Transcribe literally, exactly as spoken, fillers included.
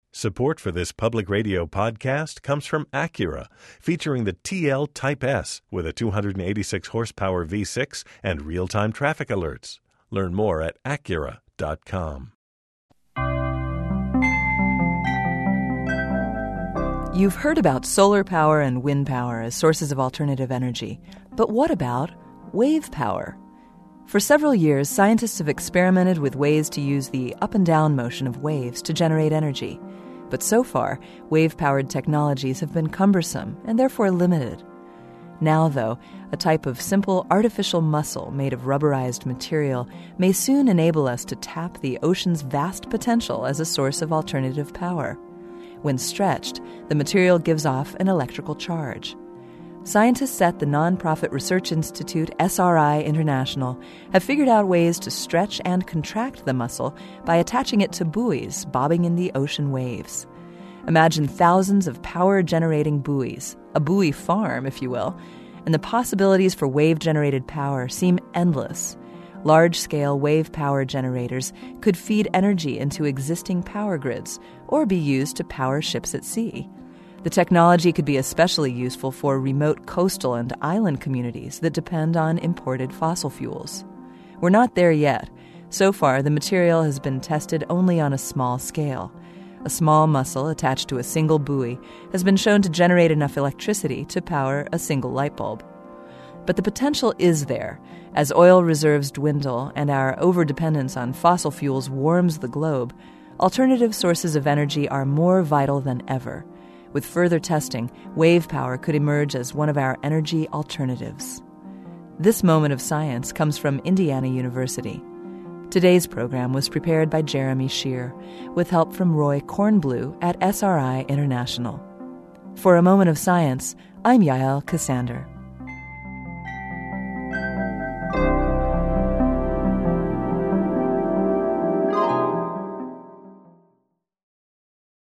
Support for this public radio podcast comes from Acura, featuring the T L Type S with a two hundred eighty-six horsepower V six and real-time traffic alerts. Learn more at acura dot com. You've heard about solar power and wind power as sources of alternative energy, but what about wave power? For several years, scientists have experimented with ways to use the up and down motion of waves to generate energy. But so far, wave-powered technologies have been cumbersome and therefore limited. Now, though, a type of simple artificial muscle made of rubberized material may soon enable us to tap the ocean's vast potential as a source of alternative power. When stretched, the material gives off an electrical charge. Scientists at the nonprofit research institute S R I International have figured out ways to stretch and contract the muscle by attaching it to buoys bobbing in the ocean waves. Imagine thousands of power-generating buoys, a buoy farm, if you will, and the possibilities for wave-generated power seem endless. Large-scale wave power generators could feed energy into existing power grids or be used to power ships at sea. The technology could be especially useful for remote coastal and island communities that depend on imported fossil fuels. We're not there yet. So far, the material has been tested only on a small scale. A small muscle attached to a single buoy has been shown to generate enough electricity to power a single light bulb. But the potential is there. As oil reserves dwindle and our overdependence on fossil fuels warms the globe, alternative sources of energy are more vital than ever. With further testing, wave power could emerge as one of our energy alternatives. This moment of science comes from Indiana University. Today's program was prepared by Jeremy Shear, with help from Roy Kornblue at S R I International. For A Moment of Science, I'm Yael Cassander.